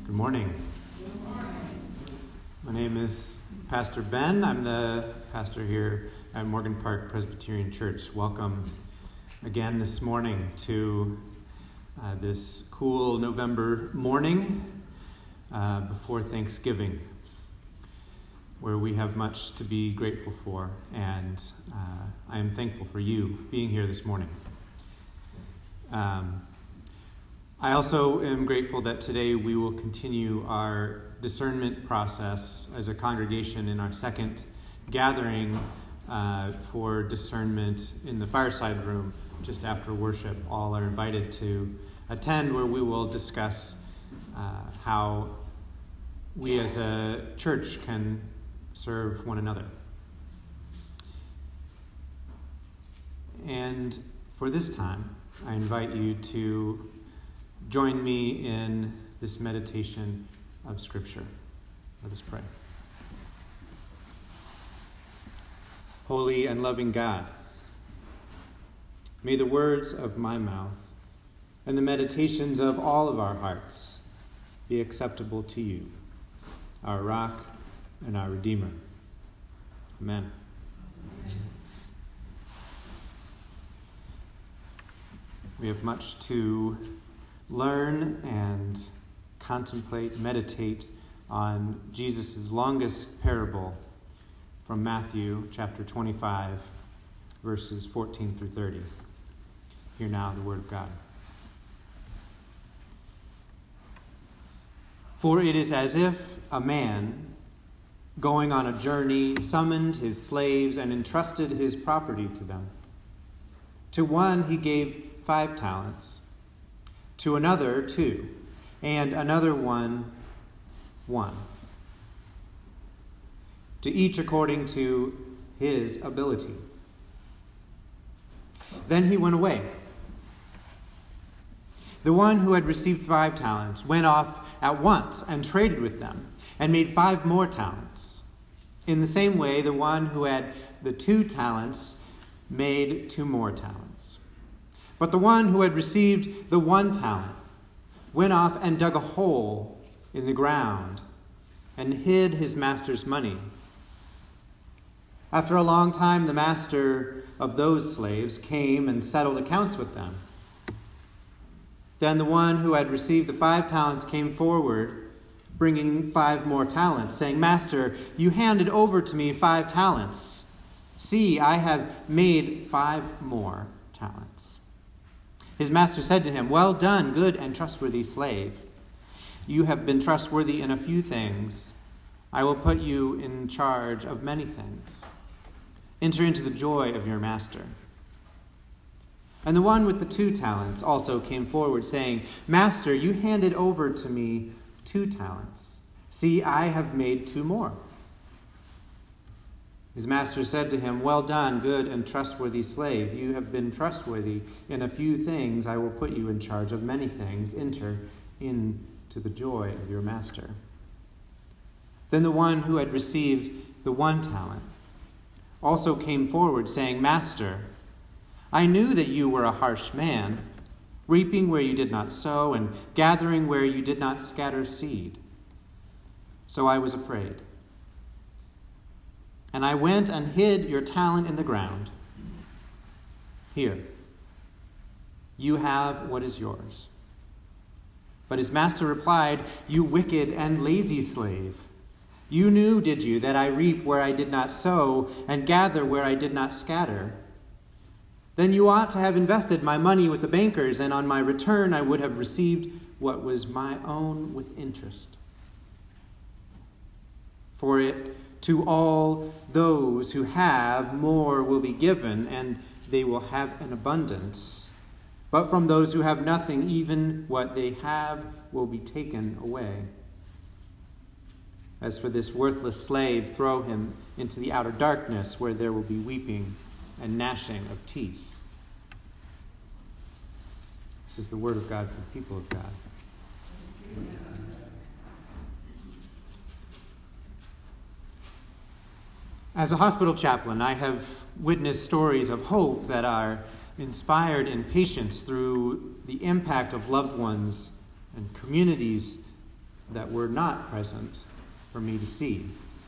Good morning. My name is Pastor Ben. I'm the pastor here at Morgan Park Presbyterian Church. Welcome again this morning to this cool November morning before Thanksgiving, where we have much to be grateful for, and I am thankful for you being here this morning. I also am grateful that today we will continue our discernment process as a congregation in our second gathering for discernment in the fireside room just after worship. All are invited to attend, where we will discuss how we as a church can serve one another. And for this time, I invite you to join me in this meditation of Scripture. Let us pray. Holy and loving God, may the words of my mouth and the meditations of all of our hearts be acceptable to you, our rock and our Redeemer. Amen. We have much to learn and contemplate, meditate on Jesus' longest parable from Matthew chapter 25, verses 14 through 30. Hear now the word of God. For it is as if a man, going on a journey, summoned his slaves and entrusted his property to them. To one he gave 5 talents, to another 2, and another 1. To each according to his ability. Then he went away. The one who had received 5 talents went off at once and traded with them, and made 5 more talents. In the same way, the one who had the 2 talents made 2 more talents. But the one who had received the 1 talent went off and dug a hole in the ground and hid his master's money. After a long time, the master of those slaves came and settled accounts with them. Then the one who had received the 5 talents came forward, bringing 5 more talents, saying, Master, you handed over to me 5 talents. See, I have made 5 more talents. His master said to him, Well done, good and trustworthy slave. You have been trustworthy in a few things. I will put you in charge of many things. Enter into the joy of your master. And the one with the 2 talents also came forward, saying, Master, you handed over to me 2 talents. See, I have made 2 more. His master said to him, Well done, good and trustworthy slave. You have been trustworthy in a few things. I will put you in charge of many things. Enter into the joy of your master. Then the one who had received the 1 talent also came forward, saying, Master, I knew that you were a harsh man, reaping where you did not sow and gathering where you did not scatter seed. So I was afraid. And I went and hid your talent in the ground. Here, you have what is yours. But his master replied, You wicked and lazy slave. You knew, did you, that I reap where I did not sow and gather where I did not scatter? Then you ought to have invested my money with the bankers, and on my return I would have received what was my own with interest. For it to all those who have, more will be given, and they will have an abundance. But from those who have nothing, even what they have will be taken away. As for this worthless slave, throw him into the outer darkness, where there will be weeping and gnashing of teeth. This is the word of God for the people of God. As a hospital chaplain, I have witnessed stories of hope that are inspired in patients through the impact of loved ones and communities that were not present for me to see.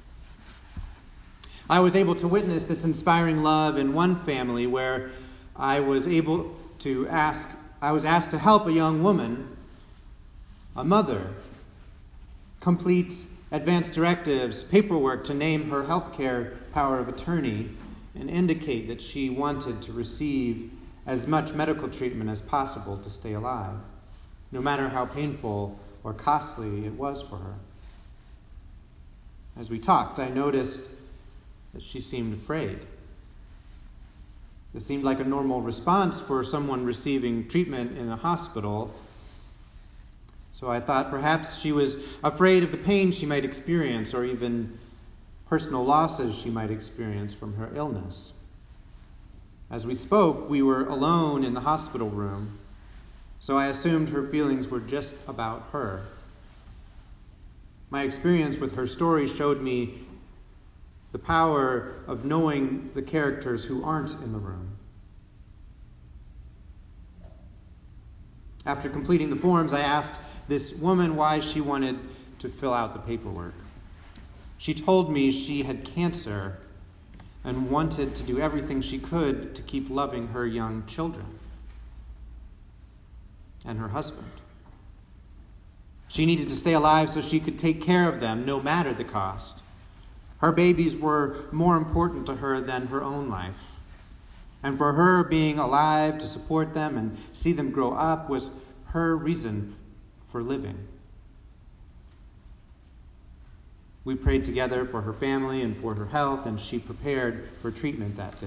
I was able to witness this inspiring love in one family where I was asked to help a young woman, a mother, complete advance directives, paperwork to name her healthcare power of attorney and indicate that she wanted to receive as much medical treatment as possible to stay alive, no matter how painful or costly it was for her. As we talked, I noticed that she seemed afraid. It seemed like a normal response for someone receiving treatment in a hospital. So I thought perhaps she was afraid of the pain she might experience or even personal losses she might experience from her illness. As we spoke, we were alone in the hospital room, so I assumed her feelings were just about her. My experience with her story showed me the power of knowing the characters who aren't in the room. After completing the forms, I asked this woman why she wanted to fill out the paperwork. She told me she had cancer and wanted to do everything she could to keep loving her young children and her husband. She needed to stay alive so she could take care of them, no matter the cost. Her babies were more important to her than her own life. And for her, being alive to support them and see them grow up was her reason for living. We prayed together for her family and for her health, and she prepared for treatment that day.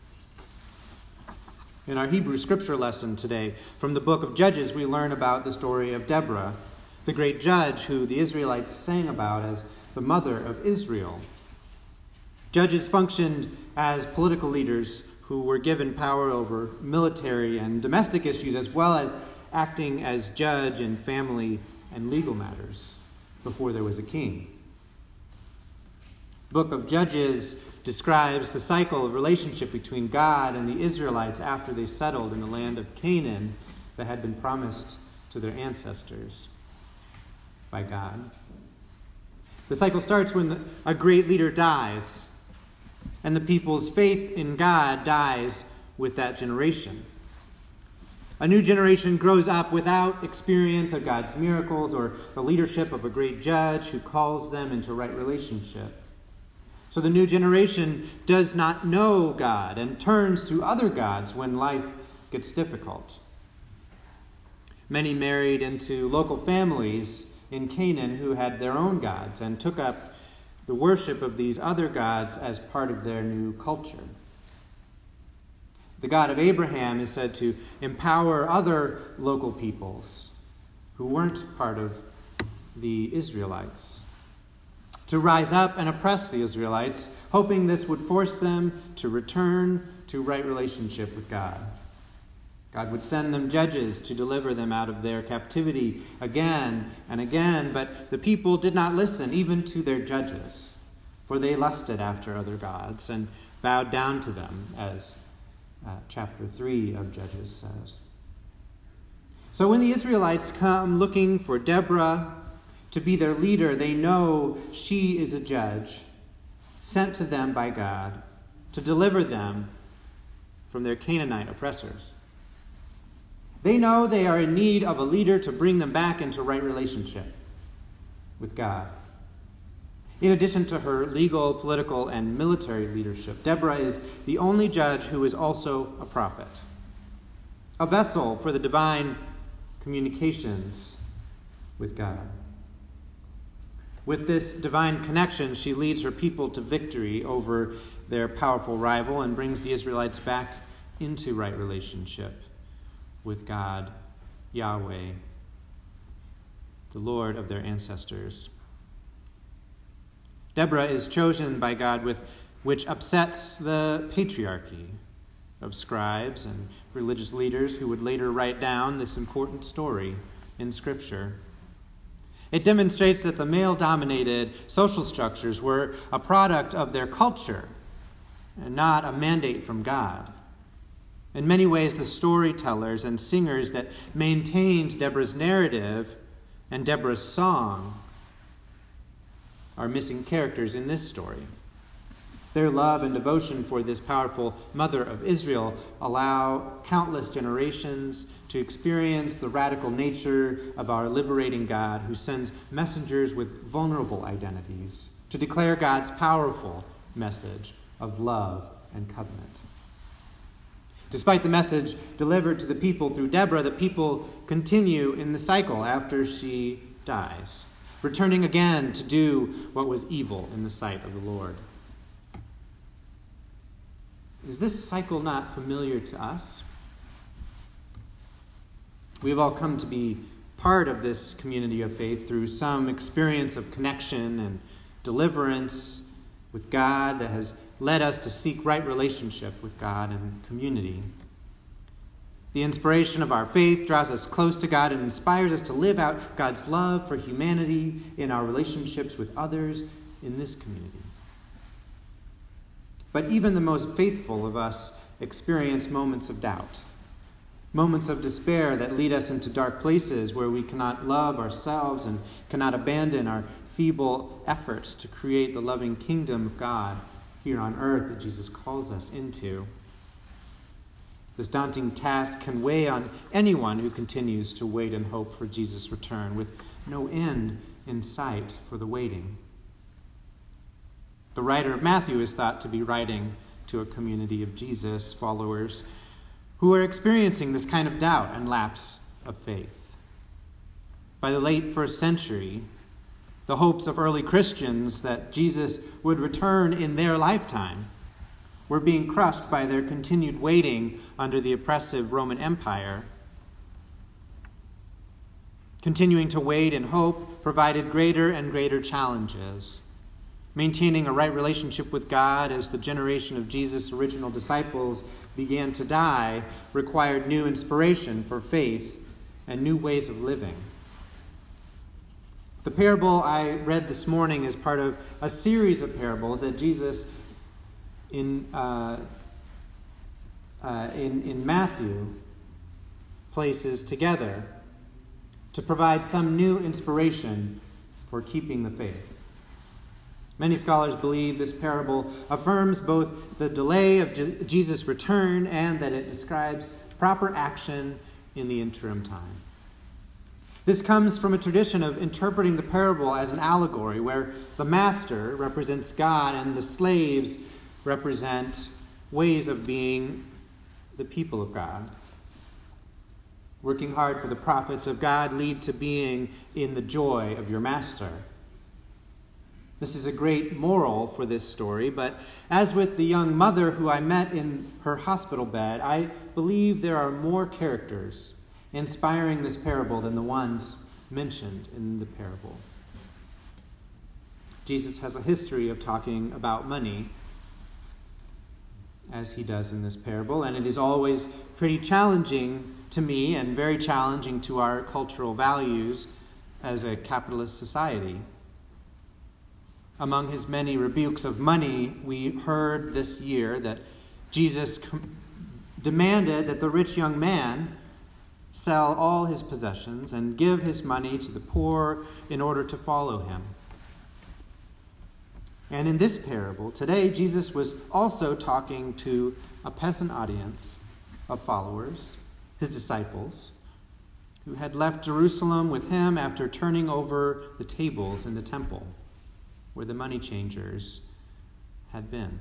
In our Hebrew scripture lesson today, from the book of Judges, we learn about the story of Deborah, the great judge who the Israelites sang about as the mother of Israel. Judges functioned as political leaders who were given power over military and domestic issues, as well as acting as judge in family and legal matters before there was a king. The book of Judges describes the cycle of relationship between God and the Israelites after they settled in the land of Canaan that had been promised to their ancestors by God. The cycle starts when a great leader dies, and the people's faith in God dies with that generation. A new generation grows up without experience of God's miracles or the leadership of a great judge who calls them into right relationship. So the new generation does not know God and turns to other gods when life gets difficult. Many married into local families in Canaan who had their own gods and took up the worship of these other gods as part of their new culture. The God of Abraham is said to empower other local peoples who weren't part of the Israelites to rise up and oppress the Israelites, hoping this would force them to return to right relationship with God. God would send them judges to deliver them out of their captivity again and again, but the people did not listen even to their judges, for they lusted after other gods and bowed down to them, as chapter 3 of Judges says. So when the Israelites come looking for Deborah to be their leader, they know she is a judge sent to them by God to deliver them from their Canaanite oppressors. They know they are in need of a leader to bring them back into right relationship with God. In addition to her legal, political, and military leadership, Deborah is the only judge who is also a prophet, a vessel for the divine communications with God. With this divine connection, she leads her people to victory over their powerful rival and brings the Israelites back into right relationship with God, Yahweh, the Lord of their ancestors. Deborah is chosen by God, which upsets the patriarchy of scribes and religious leaders who would later write down this important story in Scripture. It demonstrates that the male-dominated social structures were a product of their culture and not a mandate from God. In many ways, the storytellers and singers that maintained Deborah's narrative and Deborah's song are missing characters in this story. Their love and devotion for this powerful mother of Israel allow countless generations to experience the radical nature of our liberating God, who sends messengers with vulnerable identities to declare God's powerful message of love and covenant. Despite the message delivered to the people through Deborah, the people continue in the cycle after she dies, returning again to do what was evil in the sight of the Lord. Is this cycle not familiar to us? We have all come to be part of this community of faith through some experience of connection and deliverance with God that has led us to seek right relationship with God and community. The inspiration of our faith draws us close to God and inspires us to live out God's love for humanity in our relationships with others in this community. But even the most faithful of us experience moments of doubt, moments of despair that lead us into dark places where we cannot love ourselves and cannot abandon our feeble efforts to create the loving kingdom of God here on earth that Jesus calls us into. This daunting task can weigh on anyone who continues to wait and hope for Jesus' return with no end in sight for the waiting. The writer of Matthew is thought to be writing to a community of Jesus followers who are experiencing this kind of doubt and lapse of faith. By the late first century, the hopes of early Christians that Jesus would return in their lifetime were being crushed by their continued waiting under the oppressive Roman Empire. Continuing to wait in hope provided greater and greater challenges. Maintaining a right relationship with God as the generation of Jesus' original disciples began to die required new inspiration for faith and new ways of living. The parable I read this morning is part of a series of parables that Jesus in Matthew places together to provide some new inspiration for keeping the faith. Many scholars believe this parable affirms both the delay of Jesus' return and that it describes proper action in the interim time. This comes from a tradition of interpreting the parable as an allegory where the master represents God and the slaves represent ways of being the people of God. Working hard for the profits of God lead to being in the joy of your master. This is a great moral for this story, but as with the young mother who I met in her hospital bed, I believe there are more characters inspiring this parable than the ones mentioned in the parable. Jesus has a history of talking about money, as he does in this parable, and it is always pretty challenging to me and very challenging to our cultural values as a capitalist society. Among his many rebukes of money, we heard this year that Jesus demanded that the rich young man sell all his possessions and give his money to the poor in order to follow him. And in this parable, today, Jesus was also talking to a peasant audience of followers, his disciples, who had left Jerusalem with him after turning over the tables in the temple, where the money changers had been.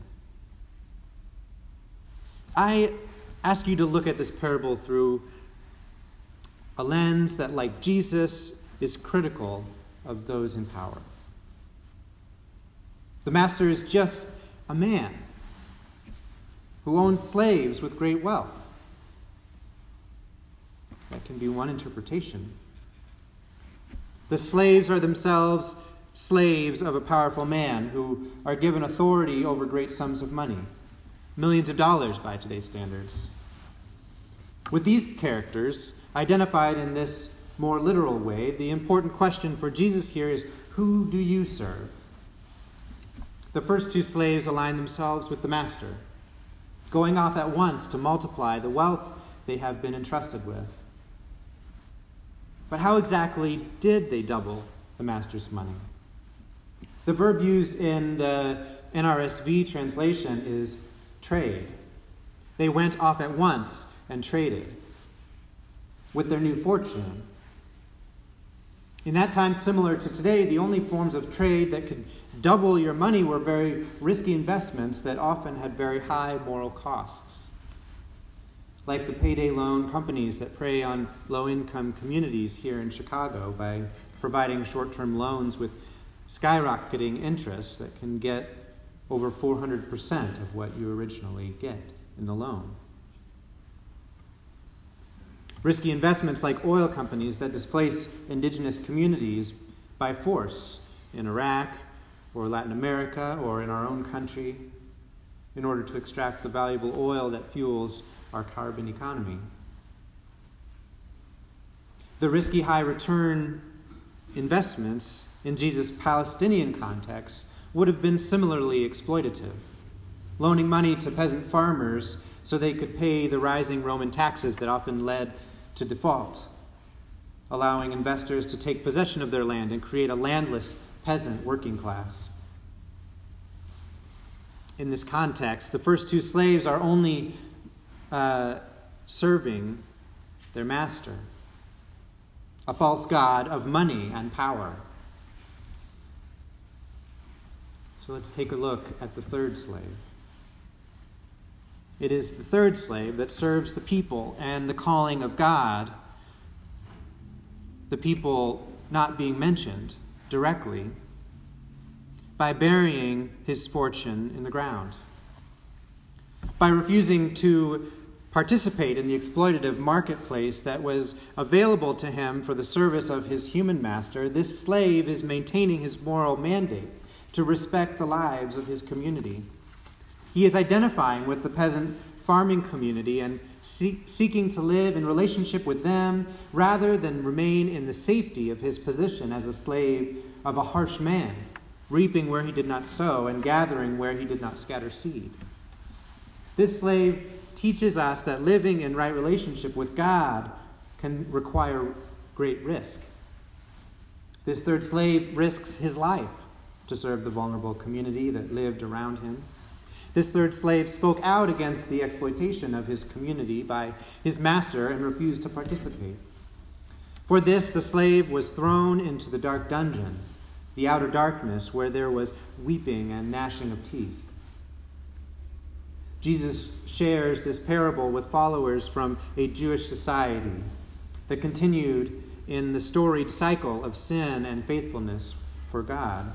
I ask you to look at this parable through a lens that, like Jesus, is critical of those in power. The master is just a man who owns slaves with great wealth. That can be one interpretation. The slaves are themselves slaves of a powerful man who are given authority over great sums of money, millions of dollars by today's standards. With these characters identified in this more literal way, the important question for Jesus here is, who do you serve? The first two slaves align themselves with the master, going off at once to multiply the wealth they have been entrusted with. But how exactly did they double the master's money? The verb used in the NRSV translation is trade. They went off at once and traded with their new fortune. In that time, similar to today, the only forms of trade that could double your money were very risky investments that often had very high moral costs, like the payday loan companies that prey on low-income communities here in Chicago by providing short-term loans with skyrocketing interest that can get over 400% of what you originally get in the loan. Risky investments like oil companies that displace indigenous communities by force in Iraq or Latin America or in our own country in order to extract the valuable oil that fuels our carbon economy. The risky high-return investments in Jesus' Palestinian context would have been similarly exploitative, loaning money to peasant farmers so they could pay the rising Roman taxes that often led to default, allowing investors to take possession of their land and create a landless peasant working class. In this context, the first two slaves are only serving their master, a false god of money and power. So let's take a look at the third slave. It is the third slave that serves the people and the calling of God, the people not being mentioned directly, by burying his fortune in the ground. By refusing to participate in the exploitative marketplace that was available to him for the service of his human master, this slave is maintaining his moral mandate to respect the lives of his community. He is identifying with the peasant farming community and seeking to live in relationship with them rather than remain in the safety of his position as a slave of a harsh man, reaping where he did not sow and gathering where he did not scatter seed. This slave teaches us that living in right relationship with God can require great risk. This third slave risks his life to serve the vulnerable community that lived around him. This third slave spoke out against the exploitation of his community by his master and refused to participate. For this, the slave was thrown into the dark dungeon, the outer darkness where there was weeping and gnashing of teeth. Jesus shares this parable with followers from a Jewish society that continued in the storied cycle of sin and faithfulness for God.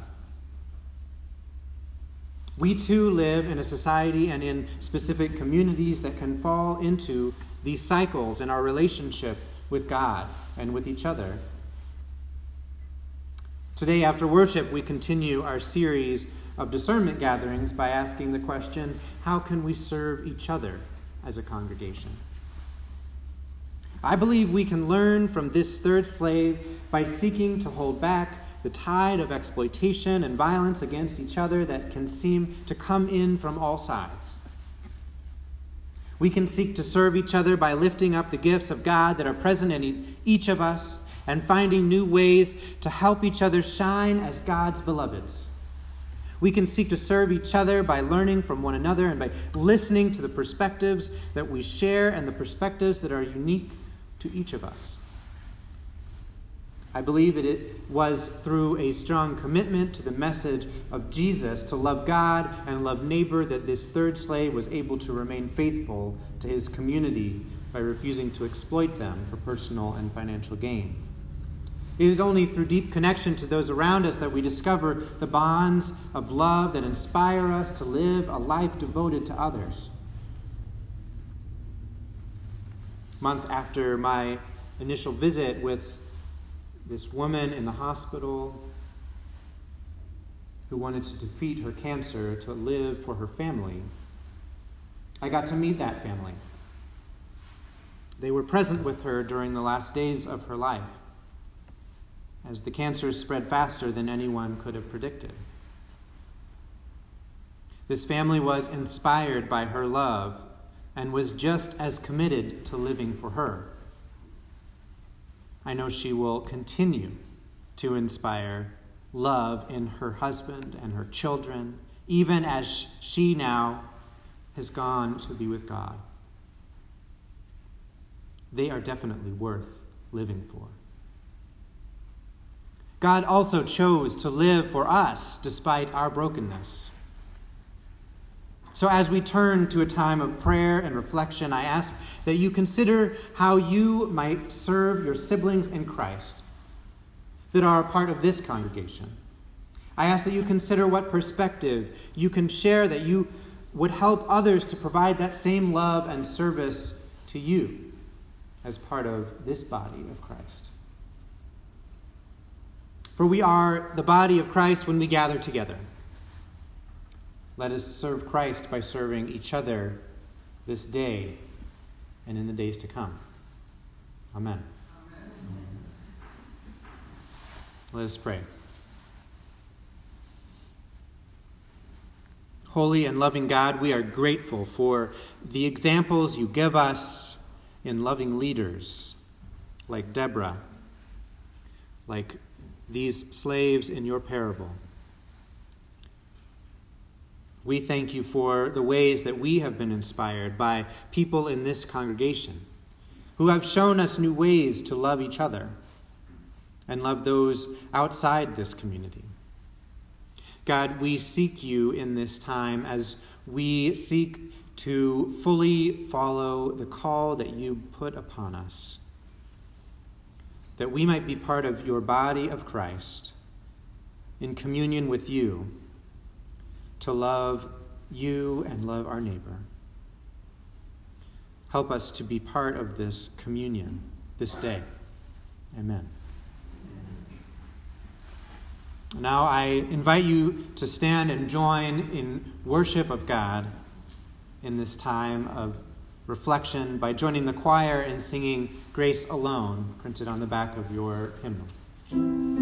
We too live in a society and in specific communities that can fall into these cycles in our relationship with God and with each other. Today, after worship, we continue our series of discernment gatherings by asking the question, how can we serve each other as a congregation? I believe we can learn from this third slave by seeking to hold back the tide of exploitation and violence against each other that can seem to come in from all sides. We can seek to serve each other by lifting up the gifts of God that are present in each of us and finding new ways to help each other shine as God's beloveds. We can seek to serve each other by learning from one another and by listening to the perspectives that we share and the perspectives that are unique to each of us. I believe it was through a strong commitment to the message of Jesus to love God and love neighbor that this third slave was able to remain faithful to his community by refusing to exploit them for personal and financial gain. It is only through deep connection to those around us that we discover the bonds of love that inspire us to live a life devoted to others. Months after my initial visit with this woman in the hospital who wanted to defeat her cancer to live for her family, I got to meet that family. They were present with her during the last days of her life, as the cancer spread faster than anyone could have predicted. This family was inspired by her love and was just as committed to living for her. I know she will continue to inspire love in her husband and her children, even as she now has gone to be with God. They are definitely worth living for. God also chose to live for us despite our brokenness. So as we turn to a time of prayer and reflection, I ask that you consider how you might serve your siblings in Christ that are a part of this congregation. I ask that you consider what perspective you can share that you would help others to provide that same love and service to you as part of this body of Christ. For we are the body of Christ when we gather together. Let us serve Christ by serving each other this day and in the days to come. Amen. Let us pray. Holy and loving God, we are grateful for the examples you give us in loving leaders like Deborah, like these slaves in your parable. We thank you for the ways that we have been inspired by people in this congregation who have shown us new ways to love each other and love those outside this community. God, we seek you in this time as we seek to fully follow the call that you put upon us, that we might be part of your body of Christ in communion with you, to love you and love our neighbor. Help us to be part of this communion this day. Amen. Now I invite you to stand and join in worship of God in this time of reflection by joining the choir in singing Grace Alone, printed on the back of your hymnal.